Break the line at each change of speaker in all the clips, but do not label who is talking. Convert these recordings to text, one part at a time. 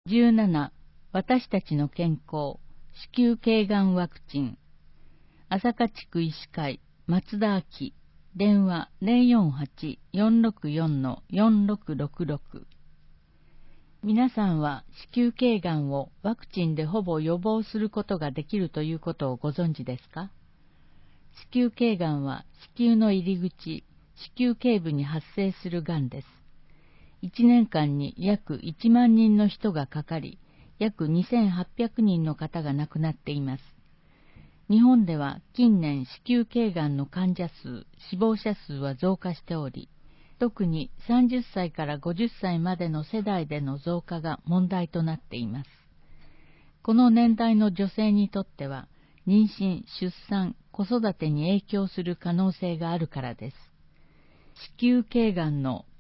17、私たちの健康、子宮頸がんワクチン。朝霞地区医師会、松田明、電話048-464-4666。皆さんは子宮頸がんをワクチンでほぼ予防することができるということをご存知ですか？子宮頸がんは子宮の入り口、子宮頸部に発生するがんです。1年間に約1万人の人がかかり、約2800人の方が亡くなっています。日本では近年子宮頸がんの患者数、死亡者数は増加しており、特に30歳から50歳までの世代での増加が問題となっています。この年代の女性にとっては、妊娠、出産、子育てに影響する可能性があるからです。子宮頸がんの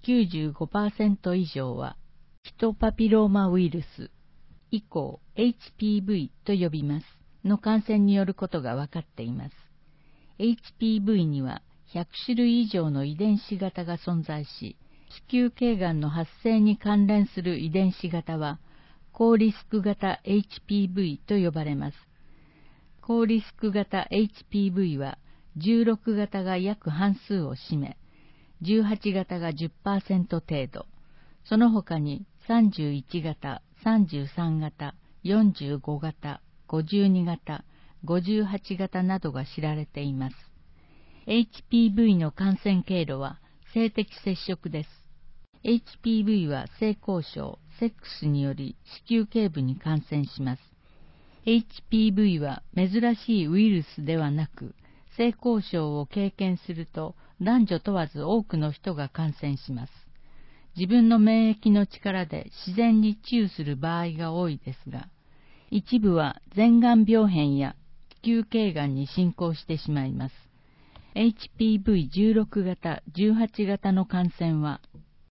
95% 以上は、ヒトパピローマウイルス、以降 HPV と呼びます、の感染によることが分かっています。HPV には100種類以上の遺伝子型が存在し、子宮頸がんの発生に関連する遺伝子型は、高リスク型 HPV と呼ばれます。高リスク型 HPV は、16型が約半数を占め、18型が 10% 程度、その他に31型、33型、45型、52型、58型などが知られています。HPV の感染経路は性的接触です。HPV は性交渉、セックスにより子宮頸部に感染します。HPV は珍しいウイルスではなく、性交渉を経験すると男女問わず多くの人が感染します。自分の免疫の力で自然に治癒する場合が多いですが、一部は前がん病変や子宮頸がんに進行してしまいます。HPV16 型、18型の感染は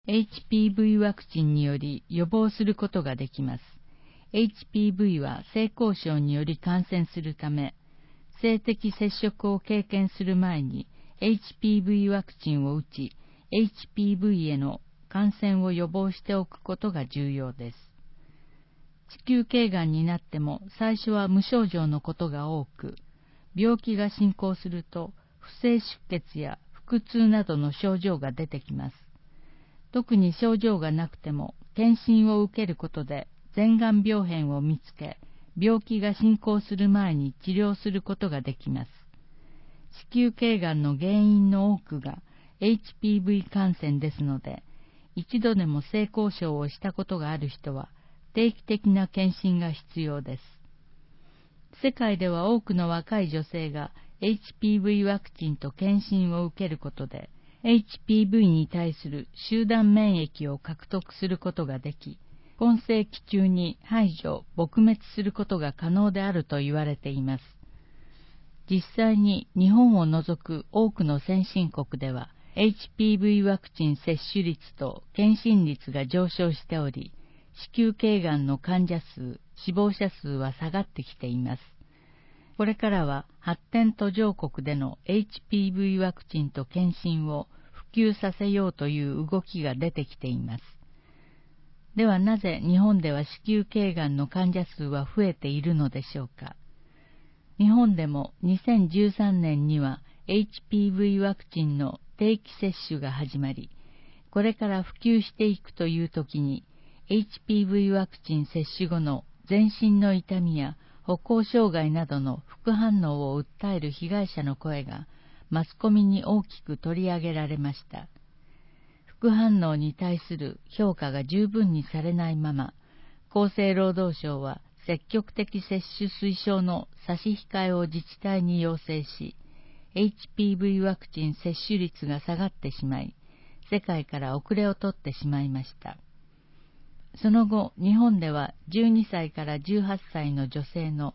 HPV ワクチンにより予防することができます。HPV は性交渉により感染するため、性的接触を経験する前に HPV ワクチンを打ち、HPV への感染を予防しておくことが重要です。子宮頸がんになっても最初は無症状のことが多く、病気が進行すると不正出血や腹痛などの症状が出てきます。特に症状がなくても検診を受けることで前がん病変を見つけ、病気が進行する前に治療することができます。子宮頸がんの原因の多くが HPV 感染ですので、一度でも性交渉をしたことがある人は定期的な検診が必要です。世界では多くの若い女性が HPV ワクチンと検診を受けることで、HPV に対する集団免疫を獲得することができ、今世紀中に排除・撲滅することが可能であると言われています。実際に日本を除く多くの先進国では、HPV ワクチン接種率と検診率が上昇しており、子宮頸がんの患者数、死亡者数は下がってきています。これからは発展途上国での HPV ワクチンと検診を普及させようという動きが出てきています。ではなぜ日本では子宮頸がんの患者数は増えているのでしょうか。日本でも2013年には HPV ワクチンの定期接種が始まり、これから普及していくという時に HPV ワクチン接種後の全身の痛みや歩行障害などの副反応を訴える被害者の声がマスコミに大きく取り上げられました。副反応に対する評価が十分にされないまま、厚生労働省は積極的接種推奨の差し控えを自治体に要請し、HPV ワクチン接種率が下がってしまい、世界から遅れを取ってしまいました。その後、日本では12歳から18歳の女性の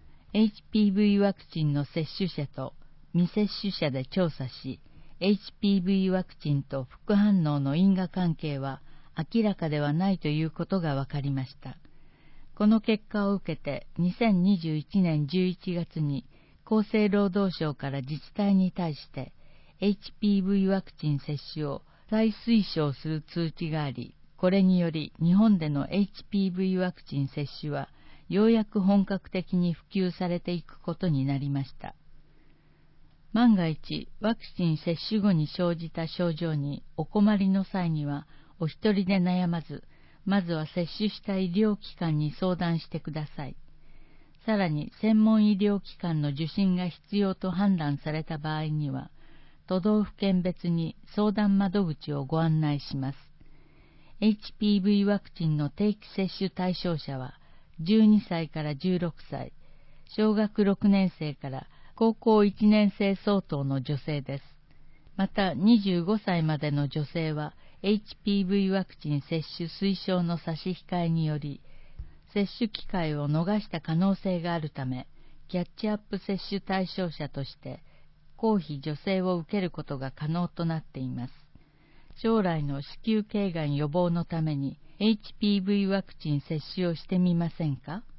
HPV ワクチンの接種者と未接種者で調査し、HPV ワクチンと副反応の因果関係は明らかではないということが分かりました。この結果を受けて2021年11月に厚生労働省から自治体に対して HPV ワクチン接種を再推奨する通知があり、 これにより日本での HPV ワクチン接種はようやく本格的に普及されていくことになりました。万が一、ワクチン接種後に生じた症状にお困りの際には、お一人で悩まず、まずは接種した医療機関に相談してください。さらに、専門医療機関の受診が必要と判断された場合には、都道府県別に相談窓口をご案内します。HPV ワクチンの定期接種対象者は、12歳から16歳、小学6年生から高校1年生相当の女性です。また、25歳までの女性は、HPV ワクチン接種推奨の差し控えにより、接種機会を逃した可能性があるため、キャッチアップ接種対象者として、公費助成を受けることが可能となっています。将来の子宮頸がん予防のために HPV ワクチン接種をしてみませんか？